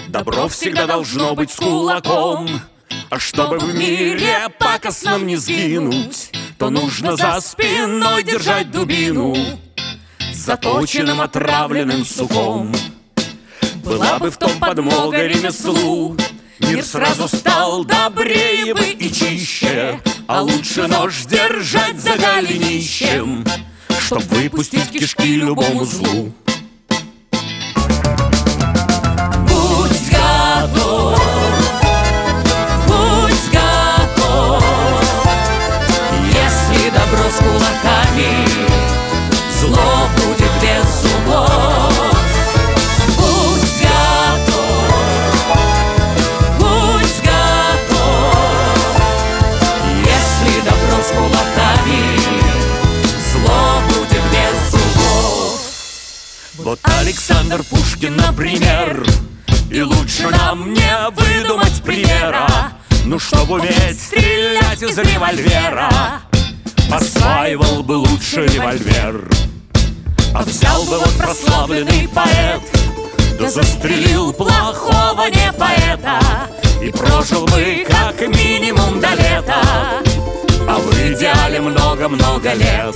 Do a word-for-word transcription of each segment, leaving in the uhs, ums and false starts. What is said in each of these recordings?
Добро всегда должно быть с кулаком. А чтобы в мире пакостном не сгинуть, то нужно за спиной держать дубину, заточенным отравленным суком. Была бы в том подмога ремеслу, мир сразу стал добрее бы и чище. А лучше нож держать за голенищем, чтоб выпустить кишки любому злу. Будь готов, будь готов, если добро с кулаками, зло будет без зубов. Будь готов, будь готов, если добро с кулаками, зло будет без зубов. Вот Александр Пушкин, например, и лучше нам не выдумать примера. Ну, чтобы уметь стрелять из револьвера, осваивал бы лучше револьвер. А взял бы вот прославленный поэт, да застрелил плохого не поэта, и прожил бы как минимум до лета, а в идеале много-много лет.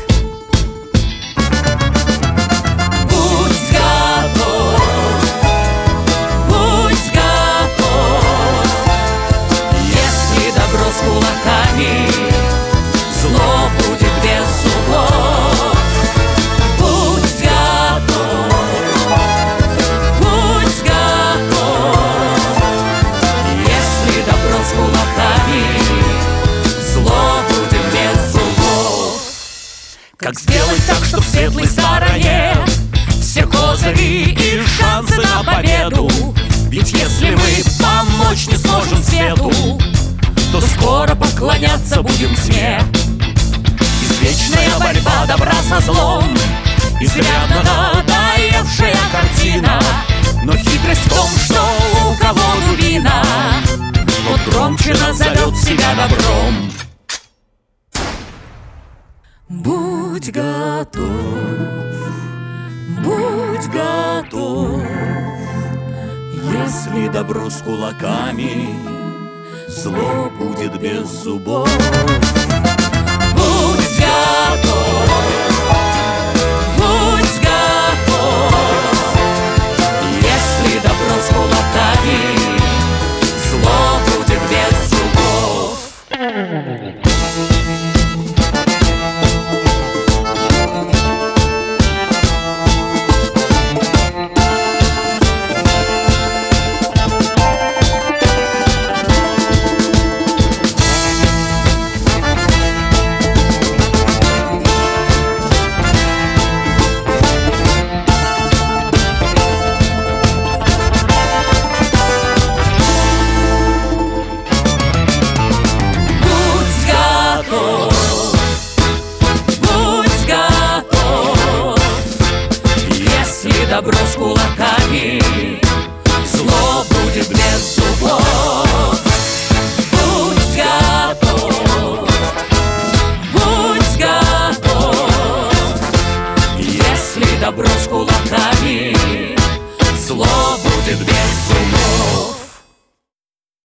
Будь готов, будь готов, если добро с кулаками, зло будет без зубов. Будь готов, будь готов, если добро с кулаками, зло будет без зубов. Как сделать так, чтоб в светлой стороне все козыри и шансы на победу? Ведь если мы помочь не сможем свету, то скоро поклоняться будем тьме. Извечная борьба добра со злом, изрядно надоевшая картина. Но хитрость в том, что у кого дубина, тот громче назовет себя добром. Будь готов, будь готов, если добро с кулаками, зло будет без зубов. Будь готов,